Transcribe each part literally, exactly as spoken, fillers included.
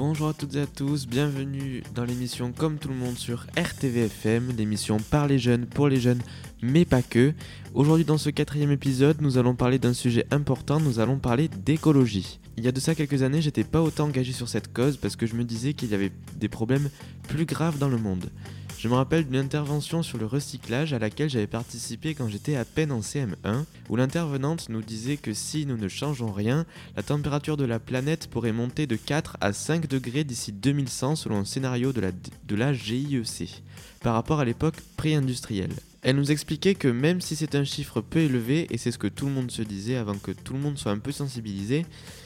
Bonjour à toutes et à tous, bienvenue dans l'émission Comme tout le monde sur R T V F M, l'émission par les jeunes, pour les jeunes, mais pas que. Aujourd'hui dans ce quatrième épisode, nous allons parler d'un sujet important, nous allons parler d'écologie. Il y a de ça quelques années, j'étais pas autant engagé sur cette cause parce que je me disais qu'il y avait des problèmes plus graves dans le monde. Je me rappelle d'une intervention sur le recyclage à laquelle j'avais participé quand j'étais à peine en C M un, où l'intervenante nous disait que si nous ne changeons rien, la température de la planète pourrait monter de quatre à cinq degrés d'ici deux mille cent selon le scénario de la, de la G I E C, par rapport à l'époque pré-industrielle. Elle nous expliquait que même si c'est un chiffre peu élevé, et c'est ce que tout le monde se disait avant que tout le monde soit un peu sensibilisé,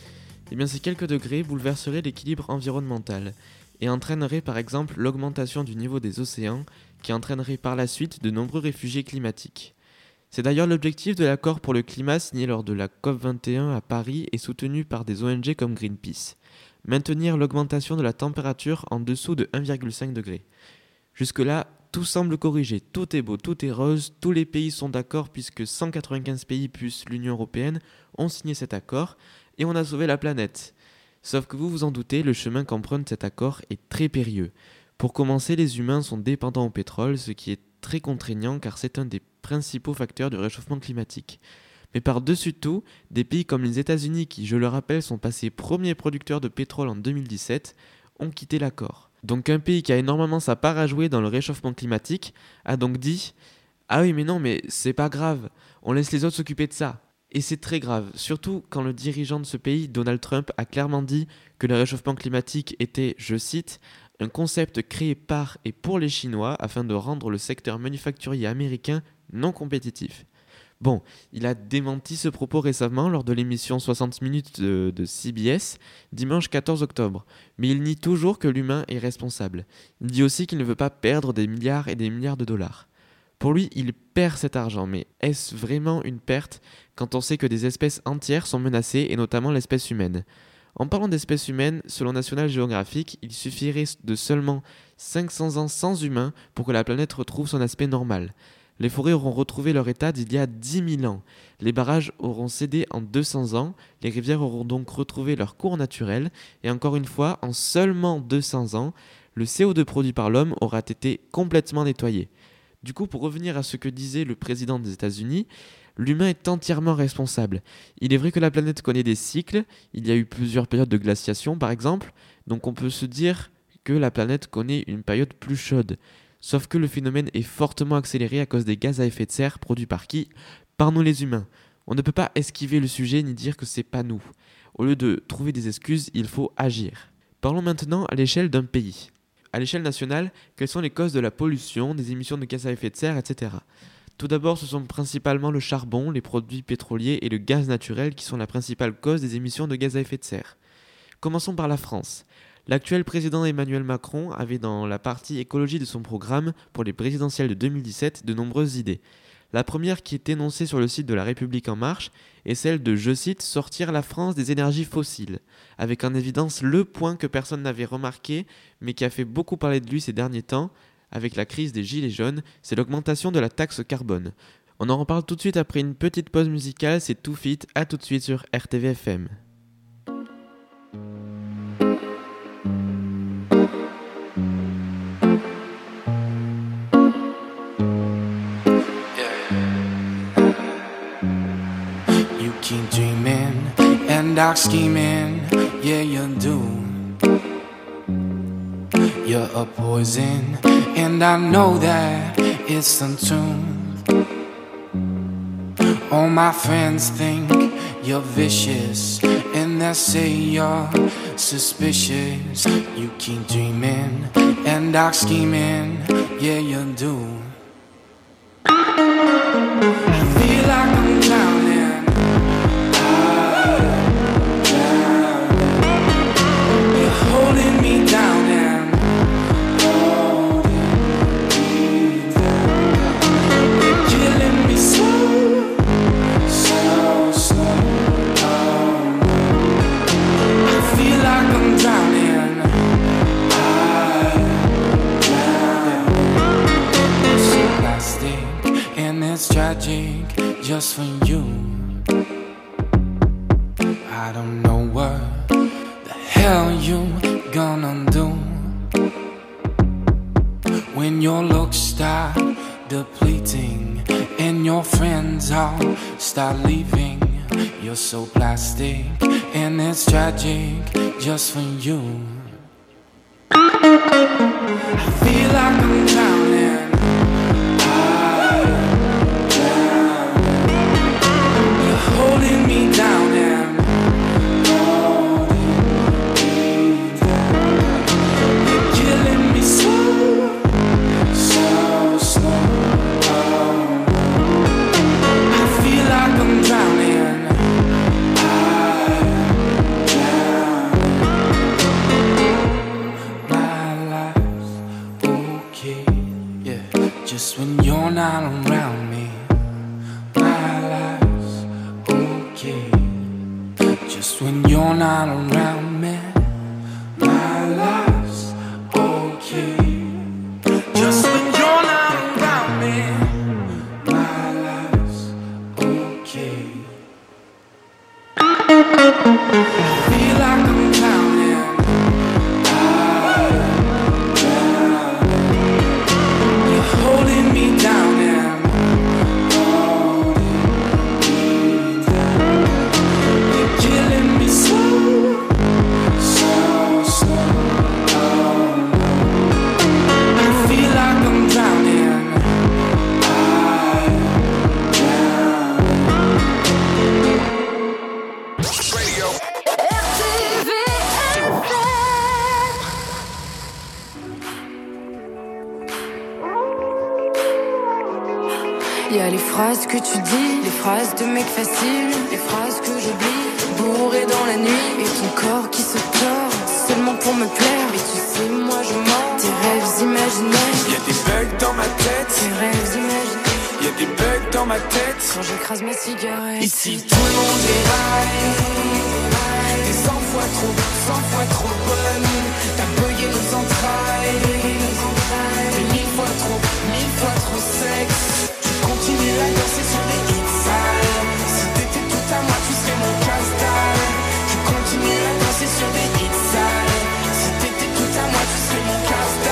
eh bien ces quelques degrés bouleverseraient l'équilibre environnemental, et entraînerait par exemple l'augmentation du niveau des océans, qui entraînerait par la suite de nombreux réfugiés climatiques. C'est d'ailleurs l'objectif de l'accord pour le climat signé lors de la COP vingt et un à Paris et soutenu par des O N G comme Greenpeace. Maintenir l'augmentation de la température en dessous de un virgule cinq degré. Jusque-là, tout semble corrigé, tout est beau, tout est rose, tous les pays sont d'accord puisque cent quatre-vingt-quinze pays plus l'Union Européenne ont signé cet accord et on a sauvé la planète. Sauf que vous vous en doutez, le chemin qu'emprunte cet accord est très périlleux. Pour commencer, les humains sont dépendants au pétrole, ce qui est très contraignant car c'est un des principaux facteurs du réchauffement climatique. Mais par-dessus tout, des pays comme les États-Unis, qui je le rappelle sont passés premiers producteurs de pétrole en deux mille dix-sept, ont quitté l'accord. Donc un pays qui a énormément sa part à jouer dans le réchauffement climatique a donc dit « Ah oui mais non mais c'est pas grave, on laisse les autres s'occuper de ça ». Et c'est très grave, surtout quand le dirigeant de ce pays, Donald Trump, a clairement dit que le réchauffement climatique était, je cite, un concept créé par et pour les Chinois afin de rendre le secteur manufacturier américain non compétitif. Bon, il a démenti ce propos récemment lors de l'émission soixante minutes de, de C B S, dimanche quatorze octobre, mais il nie toujours que l'humain est responsable. Il dit aussi qu'il ne veut pas perdre des milliards et des milliards de dollars. Pour lui, il perd cet argent, mais est-ce vraiment une perte quand on sait que des espèces entières sont menacées, et notamment l'espèce humaine ? En parlant d'espèces humaines, selon National Geographic, il suffirait de seulement cinq cents ans sans humains pour que la planète retrouve son aspect normal. Les forêts auront retrouvé leur état d'il y a dix mille ans. Les barrages auront cédé en deux cents ans, les rivières auront donc retrouvé leur cours naturel, et encore une fois, en seulement deux cents ans, le C O deux produit par l'homme aura été complètement nettoyé. Du coup, pour revenir à ce que disait le président des États-Unis, l'humain est entièrement responsable. Il est vrai que la planète connaît des cycles, il y a eu plusieurs périodes de glaciation par exemple, donc on peut se dire que la planète connaît une période plus chaude. Sauf que le phénomène est fortement accéléré à cause des gaz à effet de serre produits par qui ? Par nous les humains. On ne peut pas esquiver le sujet ni dire que c'est pas nous. Au lieu de trouver des excuses, il faut agir. Parlons maintenant à l'échelle d'un pays. À l'échelle nationale, quelles sont les causes de la pollution, des émissions de gaz à effet de serre, et cetera. Tout d'abord, ce sont principalement le charbon, les produits pétroliers et le gaz naturel qui sont la principale cause des émissions de gaz à effet de serre. Commençons par la France. L'actuel président Emmanuel Macron avait dans la partie écologie de son programme pour les présidentielles de deux mille dix-sept de nombreuses idées. La première qui est énoncée sur le site de La République En Marche est celle de, je cite, « sortir la France des énergies fossiles », avec en évidence le point que personne n'avait remarqué, mais qui a fait beaucoup parler de lui ces derniers temps, avec la crise des gilets jaunes, c'est l'augmentation de la taxe carbone. On en reparle tout de suite après une petite pause musicale, c'est Too Fit, à tout de suite sur R T V F M. Keep dreaming and dark scheming, yeah you do. You're a poison and I know that it's untuned. All my friends think you're vicious and they say you're suspicious. You keep dreaming and dark scheming, yeah you do. I feel like I'm drowning. Holding me down and holding me down. You're killing me slow, so slow. Oh, I feel like I'm drowning. I'm drowning. It's so plastic and it's tragic just for you. I don't know what hell you gonna your looks start depleting and your friends all start leaving, you're so plastic and it's tragic just for you. I feel like I'm drowning, I'm drowning. You're holding me down and holding me down. You're killing me slow, so slow. I feel like I'm drowning, I'm drowning. My life's okay, yeah. Just when you're not around me, my life's okay. Just when you're not around me, my life's okay. Just when you're not around me, my life's okay. I feel like I'm drowning, I'm drowning. You're holding me down and holding me down. You're killing me slow, so slow. I feel like I'm drowning, I'm Y'a les phrases que tu dis, les phrases de mec facile, les phrases que j'oublie, bourré dans la nuit, et ton corps qui se tord, seulement pour me plaire. Mais tu sais, moi je mens, tes rêves imaginaires. Y'a des bugs dans ma tête, tes rêves imaginaires. y'a des bugs dans ma tête. Quand j'écrase ma cigarette, Ici tout le monde déraille. T'es cent fois trop, cent fois trop bonne. T'as bugué nos entrailles. T'es mille fois trop, mille fois trop sexe. Continue à danser sur des hits sales. Si t'étais tout à moi, tu serais mon casse-dalle. Je continue à danser sur des hits sales. Si t'étais tout à moi, tu serais mon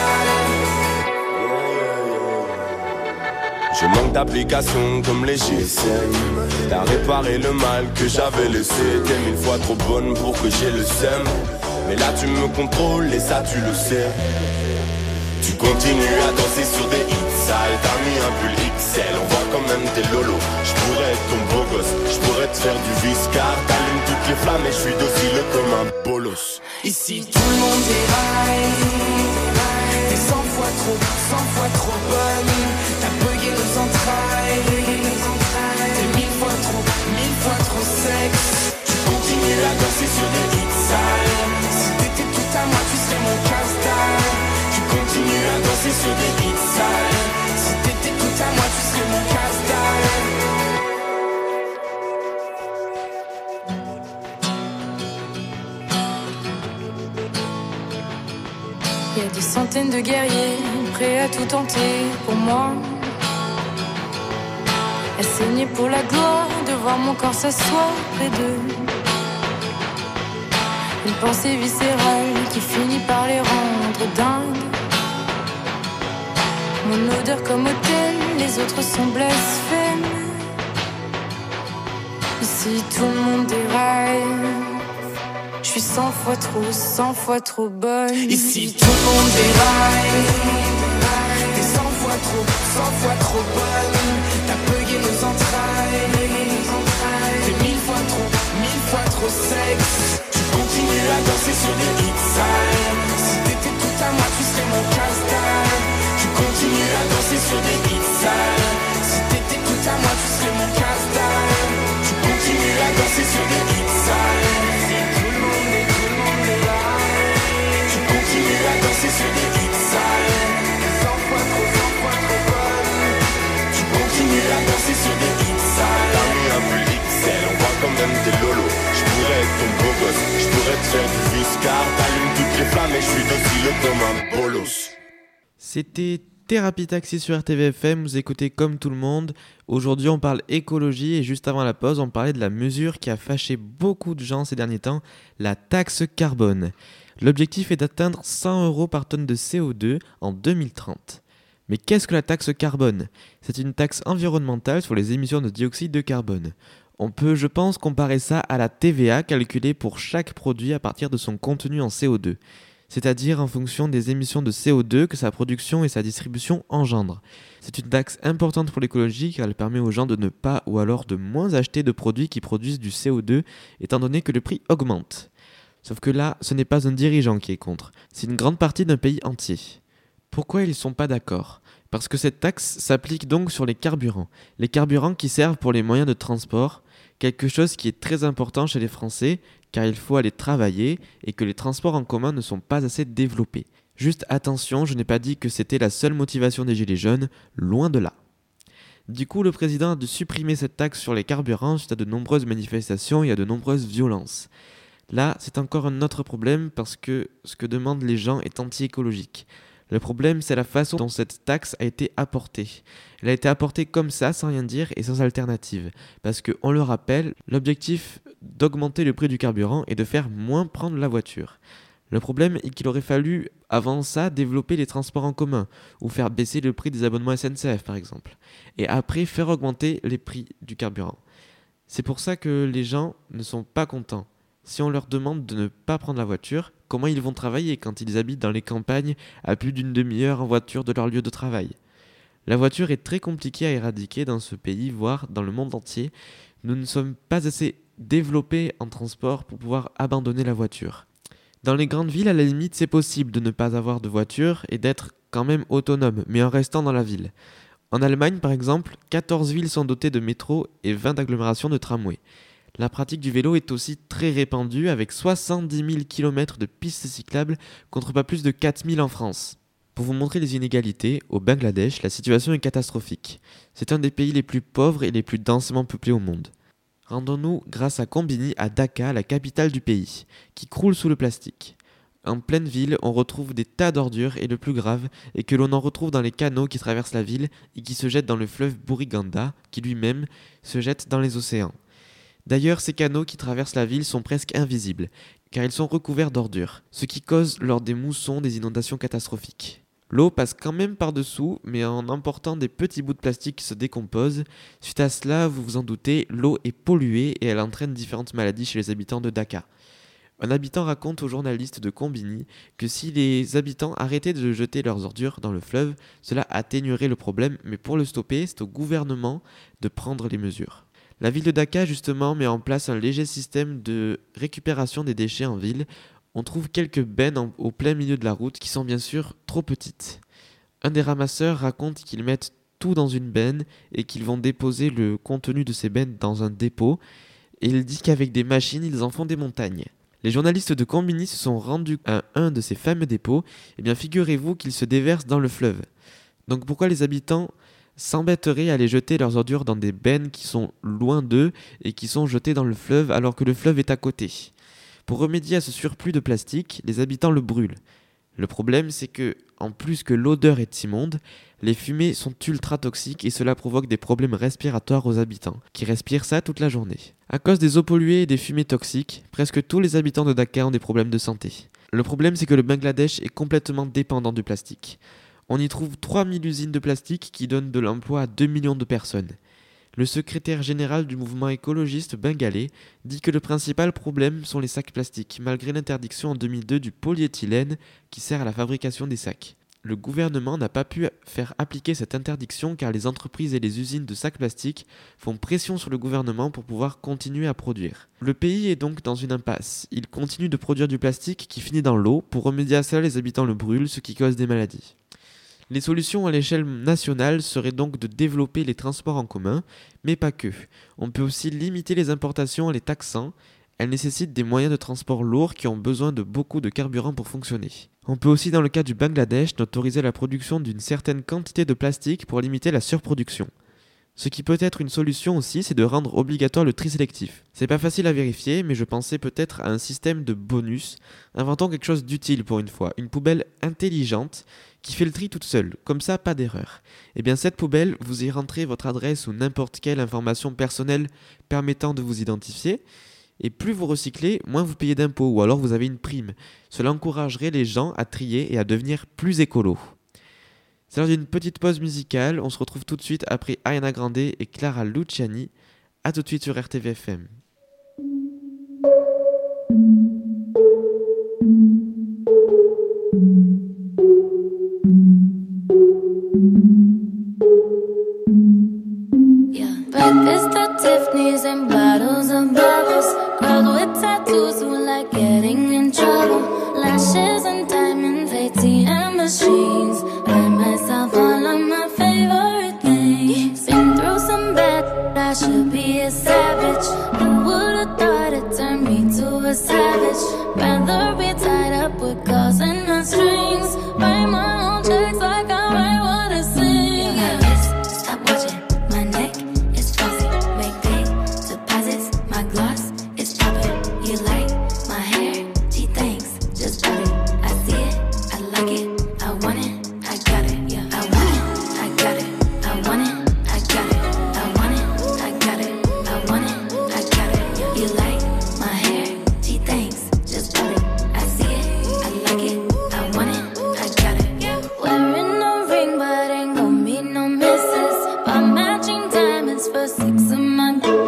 casse-dalle. Je manque d'applications comme les G S M. T'as réparé le mal que j'avais laissé. T'es mille fois trop bonne pour que j'ai le seum. Mais là tu me contrôles et ça tu le sais. Tu continues à danser sur des hits sales. T'as mis un pull X L, on voit quand même tes lolos. J'pourrais être ton beau gosse, j'pourrais te faire du viscar. T'allumes toutes les flammes et j'suis docile comme un bolos. Ici tout le monde déraille. T'es cent fois trop, cent fois trop bonne. T'as bugué nos entrailles. T'es mille fois trop, mille fois trop sexe. Tu continues à danser sur des hits sales. Si t'étais tout à moi, tu serais mon casse-dalle. Tu continues à danser sur des hits sales. Si t'étais tout à moi, tu serais mon casse-dalle. Y'a des centaines de guerriers prêts à tout tenter pour moi. À saigner pour la gloire de voir mon corps s'asseoir près d'eux. Une pensée viscérale qui finit par les rendre dingues. Mon odeur comme autel, les autres sont blasphèmes. Ici tout le monde déraille. Je suis cent fois trop, cent fois trop bonne. Ici tout le monde déraille. T'es cent fois trop, cent fois trop bonne. T'as bugué nos entrailles. T'es mille fois trop, mille fois trop sexe. Tu continues à danser sur des hits sales. Si t'étais tout à moi, tu serais mon casse-dalle. Tu continues à danser sur des hits sales. Si t'étais tout à moi, tu serais mon casse-dalle. Tu continues à danser sur des hits sales. Danser sur des hits sales. Cent fois trop, cent fois trop bonne. Tu continues à danser sur des hits sales. T'as mis un pull X L, on voit quand même tes lolos. J'pourrais être ton beau gosse, j'pourrais te faire du viscar. T'allumes toutes les flammes et j'suis docile comme un bolos. C'était Thérapie Taxi sur R T V F M, vous écoutez Comme tout le monde. Aujourd'hui on parle écologie et juste avant la pause on parlait de la mesure qui a fâché beaucoup de gens ces derniers temps, la taxe carbone. L'objectif est d'atteindre cent euros par tonne de C O deux en deux mille trente. Mais qu'est-ce que la taxe carbone ? C'est une taxe environnementale sur les émissions de dioxyde de carbone. On peut, je pense, comparer ça à la T V A calculée pour chaque produit à partir de son contenu en C O deux, c'est-à-dire en fonction des émissions de C O deux que sa production et sa distribution engendrent. C'est une taxe importante pour l'écologie car elle permet aux gens de ne pas ou alors de moins acheter de produits qui produisent du C O deux étant donné que le prix augmente. Sauf que là, ce n'est pas un dirigeant qui est contre, c'est une grande partie d'un pays entier. Pourquoi ils ne sont pas d'accord ? Parce que cette taxe s'applique donc sur les carburants. Les carburants qui servent pour les moyens de transport, quelque chose qui est très important chez les Français, car il faut aller travailler et que les transports en commun ne sont pas assez développés. Juste attention, je n'ai pas dit que c'était la seule motivation des Gilets jaunes, loin de là. Du coup, le président a dû supprimer cette taxe sur les carburants suite à de nombreuses manifestations et à de nombreuses violences. Là, c'est encore un autre problème parce que ce que demandent les gens est anti-écologique. Le problème, c'est la façon dont cette taxe a été apportée. Elle a été apportée comme ça, sans rien dire et sans alternative. Parce que, on le rappelle, l'objectif d'augmenter le prix du carburant est de faire moins prendre la voiture. Le problème est qu'il aurait fallu, avant ça, développer les transports en commun, ou faire baisser le prix des abonnements S N C F par exemple. Et après, faire augmenter les prix du carburant. C'est pour ça que les gens ne sont pas contents. Si on leur demande de ne pas prendre la voiture, comment ils vont travailler quand ils habitent dans les campagnes à plus d'une demi-heure en voiture de leur lieu de travail ? La voiture est très compliquée à éradiquer dans ce pays, voire dans le monde entier. Nous ne sommes pas assez développés en transport pour pouvoir abandonner la voiture. Dans les grandes villes, à la limite, c'est possible de ne pas avoir de voiture et d'être quand même autonome, mais en restant dans la ville. En Allemagne, par exemple, quatorze villes sont dotées de métro et vingt d'agglomérations de tramway. La pratique du vélo est aussi très répandue avec soixante-dix mille kilomètres de pistes cyclables contre pas plus de quatre mille en France. Pour vous montrer les inégalités, au Bangladesh, la situation est catastrophique. C'est un des pays les plus pauvres et les plus densément peuplés au monde. Rendons-nous grâce à Combini à Dhaka, la capitale du pays, qui croule sous le plastique. En pleine ville, on retrouve des tas d'ordures et le plus grave est que l'on en retrouve dans les canaux qui traversent la ville et qui se jettent dans le fleuve Buriganda, qui lui-même se jette dans les océans. D'ailleurs, ces canaux qui traversent la ville sont presque invisibles, car ils sont recouverts d'ordures, ce qui cause lors des moussons des inondations catastrophiques. L'eau passe quand même par-dessous, mais en emportant des petits bouts de plastique qui se décomposent. Suite à cela, vous vous en doutez, l'eau est polluée et elle entraîne différentes maladies chez les habitants de Dhaka. Un habitant raconte aux journalistes de Combini que si les habitants arrêtaient de jeter leurs ordures dans le fleuve, cela atténuerait le problème, mais pour le stopper, c'est au gouvernement de prendre les mesures. La ville de Dhaka, justement, met en place un léger système de récupération des déchets en ville. On trouve quelques bennes en, au plein milieu de la route qui sont bien sûr trop petites. Un des ramasseurs raconte qu'ils mettent tout dans une benne et qu'ils vont déposer le contenu de ces bennes dans un dépôt. Et il dit qu'avec des machines, ils en font des montagnes. Les journalistes de Combini se sont rendus à un de ces fameux dépôts. Et bien figurez-vous qu'ils se déversent dans le fleuve. Donc pourquoi les habitants s'embêteraient à aller jeter leurs ordures dans des bennes qui sont loin d'eux et qui sont jetées dans le fleuve alors que le fleuve est à côté ? Pour remédier à ce surplus de plastique, les habitants le brûlent. Le problème, c'est que, en plus que l'odeur est immonde, les fumées sont ultra toxiques et cela provoque des problèmes respiratoires aux habitants, qui respirent ça toute la journée. À cause des eaux polluées et des fumées toxiques, presque tous les habitants de Dhaka ont des problèmes de santé. Le problème, c'est que le Bangladesh est complètement dépendant du plastique. On y trouve trois mille usines de plastique qui donnent de l'emploi à deux millions de personnes. Le secrétaire général du mouvement écologiste bengalais dit que le principal problème sont les sacs plastiques, malgré l'interdiction en deux mille deux du polyéthylène qui sert à la fabrication des sacs. Le gouvernement n'a pas pu faire appliquer cette interdiction car les entreprises et les usines de sacs plastiques font pression sur le gouvernement pour pouvoir continuer à produire. Le pays est donc dans une impasse. Il continue de produire du plastique qui finit dans l'eau. Pour remédier à cela, les habitants le brûlent, ce qui cause des maladies. Les solutions à l'échelle nationale seraient donc de développer les transports en commun, mais pas que. On peut aussi limiter les importations en les taxant. Elles nécessitent des moyens de transport lourds qui ont besoin de beaucoup de carburant pour fonctionner. On peut aussi, dans le cas du Bangladesh, autoriser la production d'une certaine quantité de plastique pour limiter la surproduction. Ce qui peut être une solution aussi, c'est de rendre obligatoire le tri sélectif. C'est pas facile à vérifier, mais je pensais peut-être à un système de bonus. Inventons quelque chose d'utile pour une fois, une poubelle intelligente qui fait le tri toute seule, comme ça pas d'erreur. Et bien cette poubelle, vous y rentrez votre adresse ou n'importe quelle information personnelle permettant de vous identifier, et plus vous recyclez, moins vous payez d'impôts, ou alors vous avez une prime. Cela encouragerait les gens à trier et à devenir plus écolos. C'est l'heure d'une petite pause musicale. On se retrouve tout de suite après Ariana Grande et Clara Luciani. A tout de suite sur R T V F M. Yeah. Breakfast at Tiffany's and bottles of bubbles. Girls with tattoos who like getting in trouble. Lashes and diamonds, A T M machines. Buy myself all of my favorite things. Been through some bad, I should be a savage. Who would've thought it turned me to a savage? Rather be tied up with calls and not strings. Write my own checks like I write what I sing. Yeah. My wrist, stop watching. My neck is flossy. Make big deposits. My gloss is popping. You like my hair? Gee, thanks. Just bought it. I see it. I like it. I want it. I got it. Yeah. I want it. I got it. I want it. I got it. I want it. I got it. I want it. I got it. Yeah. You like my hair? Gee, thanks. Just bought it. I see it. I like it. I want it. I got it. Yeah. Wearing no ring, but ain't gon' be no misses. Buy matching diamonds for six of my.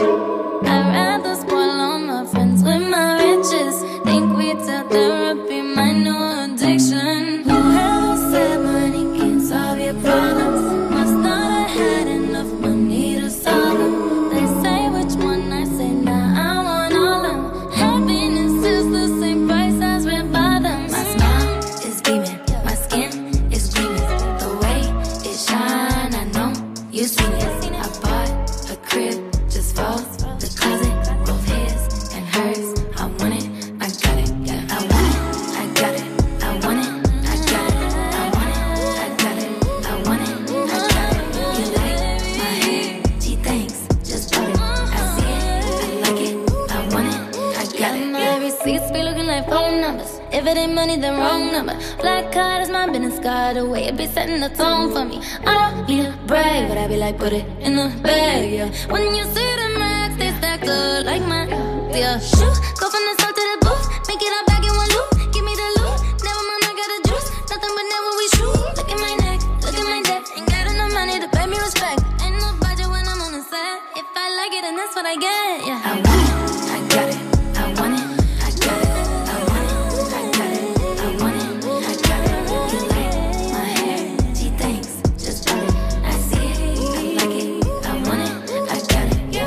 I'd rather spoil all my friends with my riches. Think we tell therapy my new addiction. Whoever said money can't solve your problems must not have had enough money to solve them. They say which one I say now. I want all them. Happiness is the same price as red bottoms. My smile is beaming, my skin is gleaming. The way it shine, I know you seen it. I bought a crib just for the closet, both his and hers. I want it, I got it, yeah. I want it, I got it, I want it, I got it, I want it, I got it, I want it, I got it. You like my hair? Gee, thanks, just bought it. I see it, I like it, I want it, I got it. My receipts be looking like phone numbers. If it ain't money, then wrong number. Black card is my business card, the way it be setting the tone for me. I don't need a brag, but I be like, put it in the bag, yeah. When you see the max, they stacked up like my, yeah. Shoot, go from the sun to the booth, make it all back in one loop. Give me the loot, never mind, I got the juice. Nothing but never we shoot. Look at my neck, look at my neck. Ain't got enough money to pay me respect. Ain't no budget when I'm on the set. If I like it, then that's what I get, yeah. I want it, I got it, I want it, I got it, I want it, I got it, I want it, I got it. You like my hair? Gee, thanks, just bought it. I see it, I like it, I want it, I got it, yeah.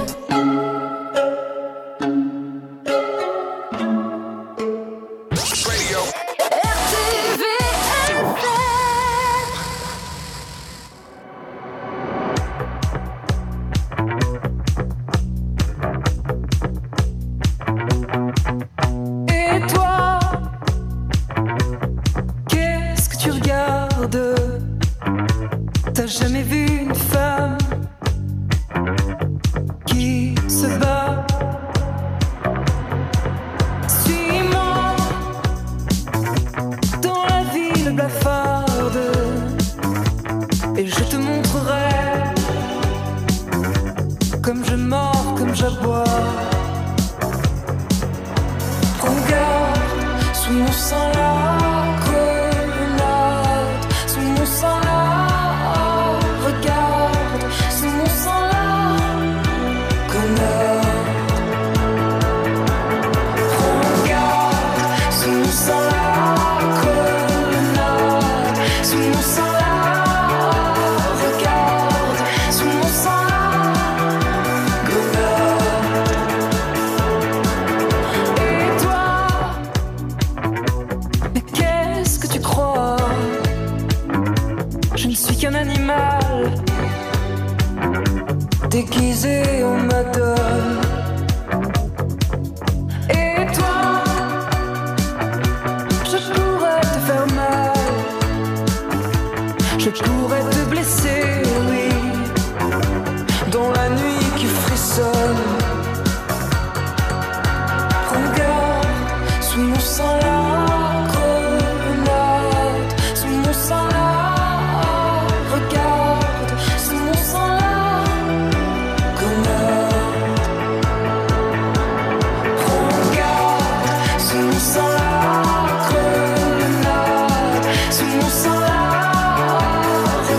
Radio. Et toi, qu'est-ce que tu regardes? T'as jamais vu une femme qui se bat? Suis-moi dans la ville blafarde et je te montrerai comme je mords, comme j'aboie. Regarde, sous mon sang la grenade, sous mon sang la, regarde, sous mon sang la grenade. Regarde, sous mon sang la grenade, sous mon sang la, regarde, sous mon sang la grenade. Et toi, mais qu'est-ce que tu crois? Je ne suis qu'un animal déguisé en madone. Et toi, je pourrais te faire mal, je pourrais te blesser, oui, dans la nuit qui frissonne. Regarde, sous mon sang la grenade, sous mon sang la, regarde, sous mon sang la grenade. Regarde, sous mon sang la grenade, sous mon sang la,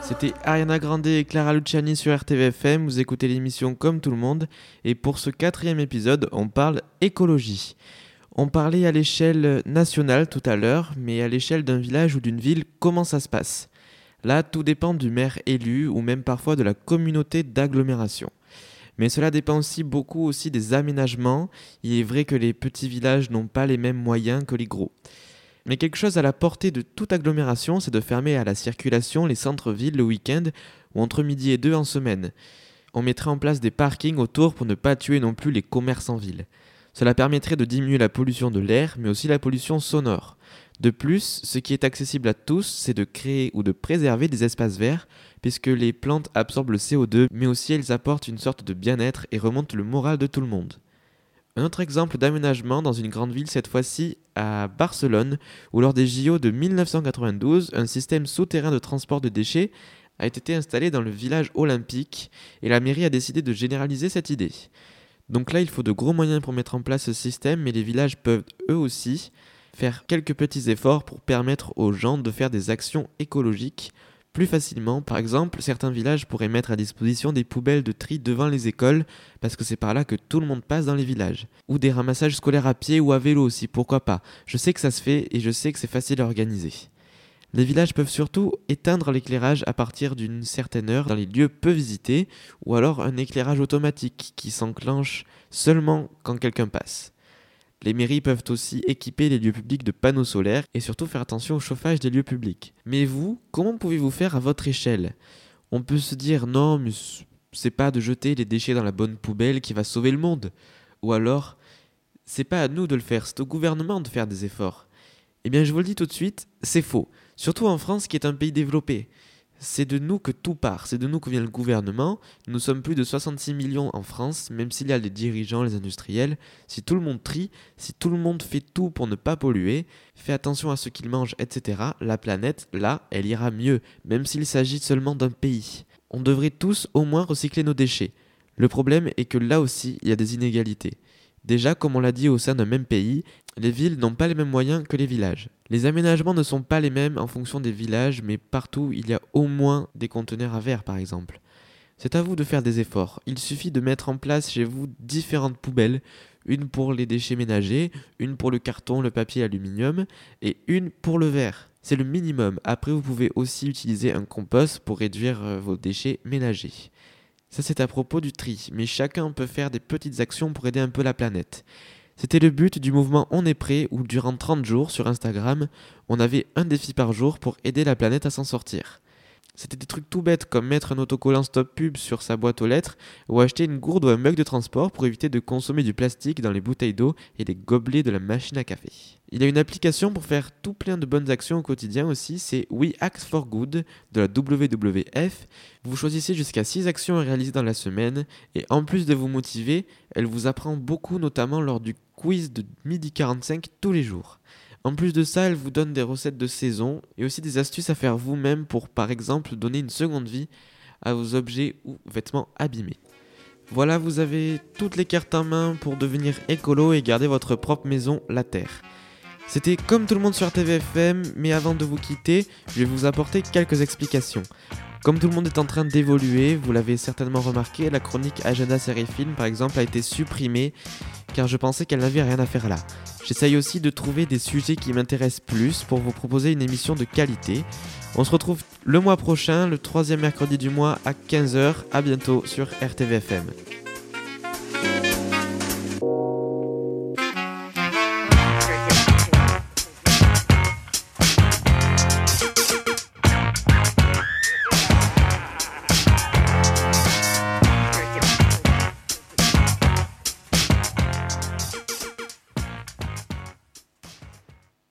C'était Ariana Grande et Clara Luciani sur R T V F M, vous écoutez l'émission Comme tout le monde, et pour ce quatrième épisode, on parle écologie. On parlait à l'échelle nationale tout à l'heure, mais à l'échelle d'un village ou d'une ville, comment ça se passe ? Là, tout dépend du maire élu ou même parfois de la communauté d'agglomération. Mais cela dépend aussi beaucoup aussi des aménagements. Il est vrai que les petits villages n'ont pas les mêmes moyens que les gros. Mais quelque chose à la portée de toute agglomération, c'est de fermer à la circulation les centres-villes le week-end ou entre midi et deux en semaine. On mettrait en place des parkings autour pour ne pas tuer non plus les commerces en ville. Cela permettrait de diminuer la pollution de l'air, mais aussi la pollution sonore. De plus, ce qui est accessible à tous, c'est de créer ou de préserver des espaces verts, puisque les plantes absorbent le C O deux, mais aussi elles apportent une sorte de bien-être et remontent le moral de tout le monde. Un autre exemple d'aménagement dans une grande ville, cette fois-ci à Barcelone, où lors des J O de dix-neuf cent quatre-vingt-douze, un système souterrain de transport de déchets a été installé dans le village olympique, et la mairie a décidé de généraliser cette idée. Donc là, il faut de gros moyens pour mettre en place ce système, mais les villages peuvent eux aussi faire quelques petits efforts pour permettre aux gens de faire des actions écologiques plus facilement. Par exemple, certains villages pourraient mettre à disposition des poubelles de tri devant les écoles, parce que c'est par là que tout le monde passe dans les villages. Ou des ramassages scolaires à pied ou à vélo aussi, pourquoi pas. Je sais que ça se fait et je sais que c'est facile à organiser. Les villages peuvent surtout éteindre l'éclairage à partir d'une certaine heure dans les lieux peu visités, ou alors un éclairage automatique qui s'enclenche seulement quand quelqu'un passe. Les mairies peuvent aussi équiper les lieux publics de panneaux solaires et surtout faire attention au chauffage des lieux publics. Mais vous, comment pouvez-vous faire à votre échelle ? On peut se dire non, mais c'est pas de jeter les déchets dans la bonne poubelle qui va sauver le monde. Ou alors, c'est pas à nous de le faire, c'est au gouvernement de faire des efforts. Eh bien, je vous le dis tout de suite, c'est faux. Surtout en France qui est un pays développé. C'est de nous que tout part, c'est de nous que vient le gouvernement. Nous sommes plus de soixante-six millions en France, même s'il y a les dirigeants, les industriels. Si tout le monde trie, si tout le monde fait tout pour ne pas polluer, fait attention à ce qu'il mange, et cetera, la planète, là, elle ira mieux, même s'il s'agit seulement d'un pays. On devrait tous au moins recycler nos déchets. Le problème est que là aussi, il y a des inégalités. Déjà, comme on l'a dit au sein d'un même pays, les villes n'ont pas les mêmes moyens que les villages. Les aménagements ne sont pas les mêmes en fonction des villages, mais partout il y a au moins des conteneurs à verre par exemple. C'est à vous de faire des efforts. Il suffit de mettre en place chez vous différentes poubelles, une pour les déchets ménagers, une pour le carton, le papier, l'aluminium, et une pour le verre. C'est le minimum. Après, vous pouvez aussi utiliser un compost pour réduire vos déchets ménagers. Ça, c'est à propos du tri, mais chacun peut faire des petites actions pour aider un peu la planète. C'était le but du mouvement On est prêt, où durant trente jours sur Instagram, on avait un défi par jour pour aider la planète à s'en sortir. C'était des trucs tout bêtes comme mettre un autocollant stop pub sur sa boîte aux lettres ou acheter une gourde ou un mug de transport pour éviter de consommer du plastique dans les bouteilles d'eau et les gobelets de la machine à café. Il y a une application pour faire tout plein de bonnes actions au quotidien aussi, c'est We Act for Good de la W W F. Vous choisissez jusqu'à six actions à réaliser dans la semaine et en plus de vous motiver, elle vous apprend beaucoup notamment lors du quiz de midi quarante-cinq tous les jours. En plus de ça, elle vous donne des recettes de saison et aussi des astuces à faire vous-même pour, par exemple, donner une seconde vie à vos objets ou vêtements abîmés. Voilà, vous avez toutes les cartes en main pour devenir écolo et garder votre propre maison, la Terre. C'était Comme tout le monde sur R T V F M, mais avant de vous quitter, je vais vous apporter quelques explications. Comme tout le monde est en train d'évoluer, vous l'avez certainement remarqué, la chronique Agenda Série Film par exemple a été supprimée car je pensais qu'elle n'avait rien à faire là. J'essaye aussi de trouver des sujets qui m'intéressent plus pour vous proposer une émission de qualité. On se retrouve le mois prochain, le troisième mercredi du mois à quinze heures. À bientôt sur R T V F M.